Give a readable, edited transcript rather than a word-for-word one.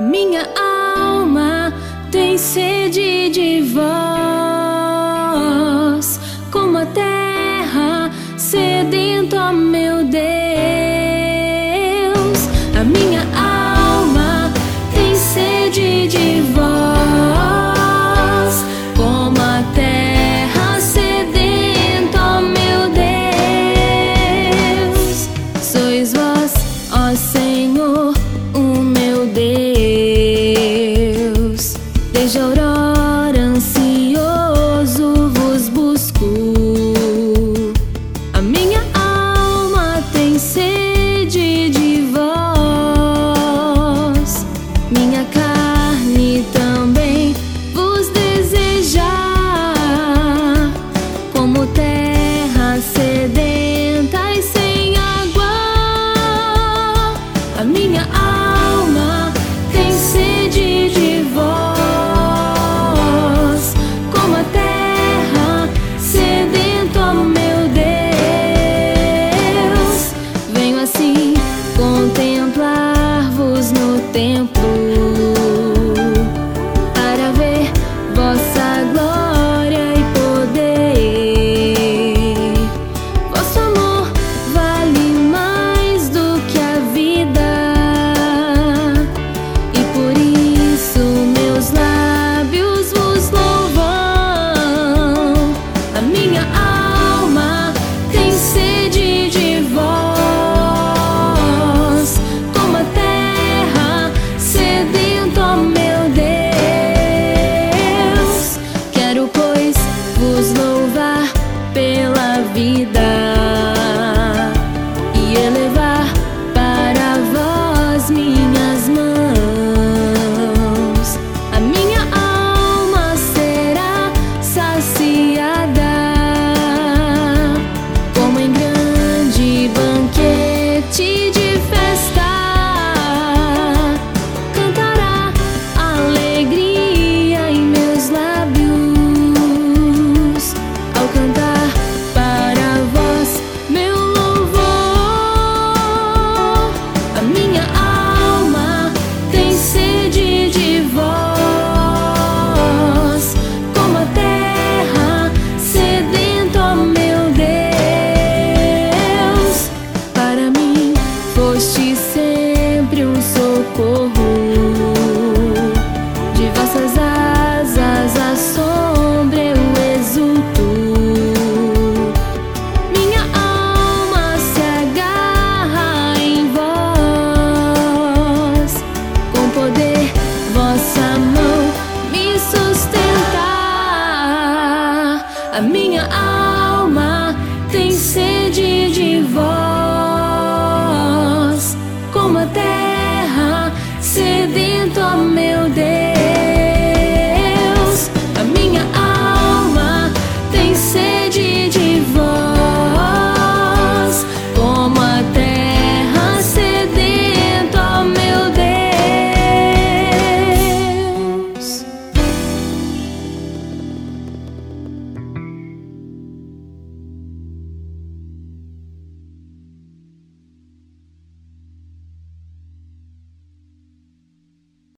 minha alma tem sede de vós, como a terra sedenta, ó meu Deus. A minha alma tem sede de vós, como a terra sedenta, ó meu Deus. Sois vós, ó Senhor, o meu Deus. Desde a aurora ansioso vos busco. A minha alma tem sede de vós, minha carne também vos deseja, como terra sedenta e sem água. A minha alma tem sede de vós, como a terra sedenta, ó meu Deus. Venho assim contemplar-vos no templo, para ver vossa glória e poder. Vosso amor vale mais do que a vida, e por isso meus lábios vos louvam. A minha alma tem sede de vós, como a terra sedenta, ó meu Deus. Quero, pois, vos louvar pela vida e elevar para vós minhas mãos. A minha alma será saciada, como em grande banquete de festa. Cantará alegria em meus lábios, ao cantar para vós meu louvor. A minha alma tem sede de vós, como a terra sedenta, ó meu Deus. Para mim foste sempre um socorro, de vossas asas à sombra eu exulto. Minha alma se agarra em vós, com poder vossa mão me sustenta. A minha alma tem sede de vós, como a terra sedenta, ó meu